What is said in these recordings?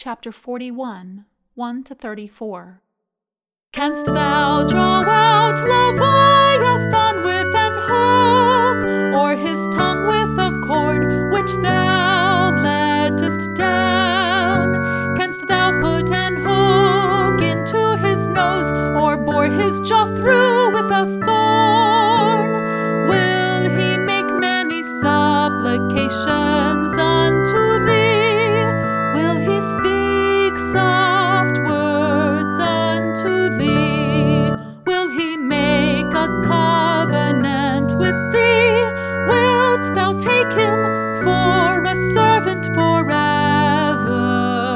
chapter 41, 1-34. Canst thou draw out Leviathan with an hook, or his tongue with a cord which thou lettest down? Canst thou put an hook into his nose, or bore his jaw through with a thorn? Will he make many supplications unto thee? Will he speak soft words unto thee? Will he make a covenant with thee? Wilt thou take him for a servant forever?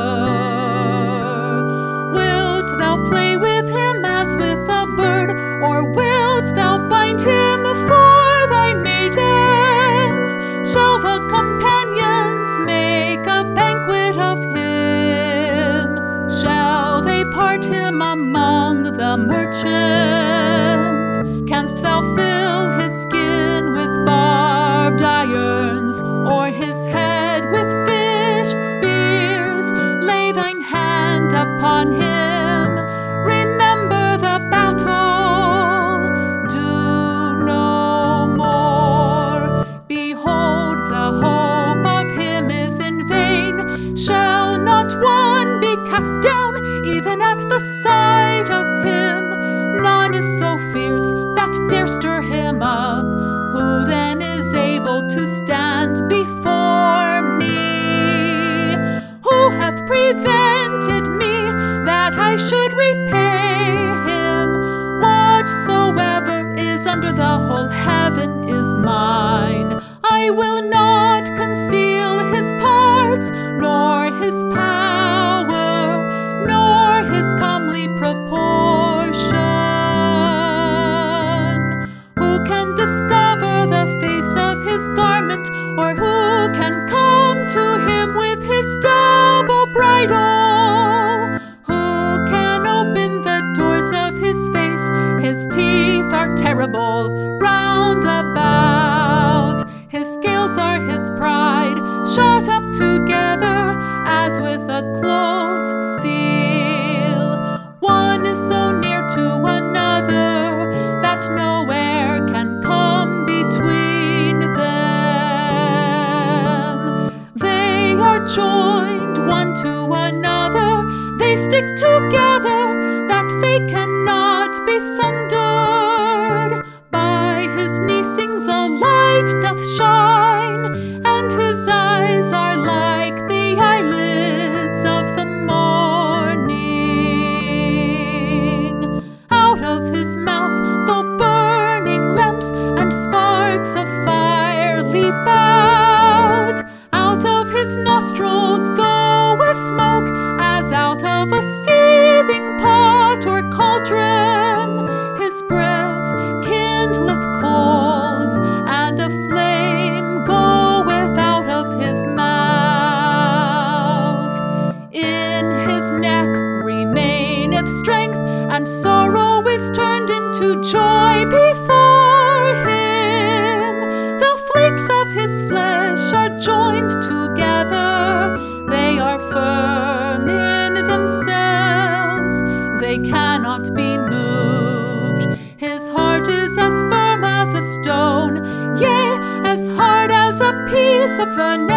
Wilt thou play with him as with a bird, or wilt thou bind him for thy maidens? Shall the companions make a banquet of him? Shall they part him among the merchants? Canst thou fill his skin with barbed irons, or his head with fish spears? Lay thine hand upon him, remember the battle, do no more. Behold, the hope of him is in vain. Shall not one be cast down, even at the sight of him? None is so fierce that dare stir him up. Who then is able to stand before me? Who hath prevented me that I should repay him? Whatsoever is under the whole heaven is mine. I will not conceal his parts, nor his power, nor his comely proportion. Who can discover the face of his garment, or who can come to him with his double bridle? Who can open the doors of his face? His teeth are terrible round about. His scales are his pride, shut up together as with a close seal. One is so near to another that no air can come between them. They are joined one to another, they stick together that they cannot be sundered. By his knee sings a light doth shine, and his eyes are like the eyelids of the morning. Out of his mouth go burning lamps, and sparks of fire leap out. Out of his nostrils goeth smoke, as out of a seething pot or cauldron. His breath kindleth coals, and a flame goeth out of his mouth. In his neck remaineth strength, and sorrow is turned into joy before him. The flakes of his flesh are joined together, they are firm in themselves, they cannot be moved. His heart is as firm as a stone, yea, as hard as a piece of the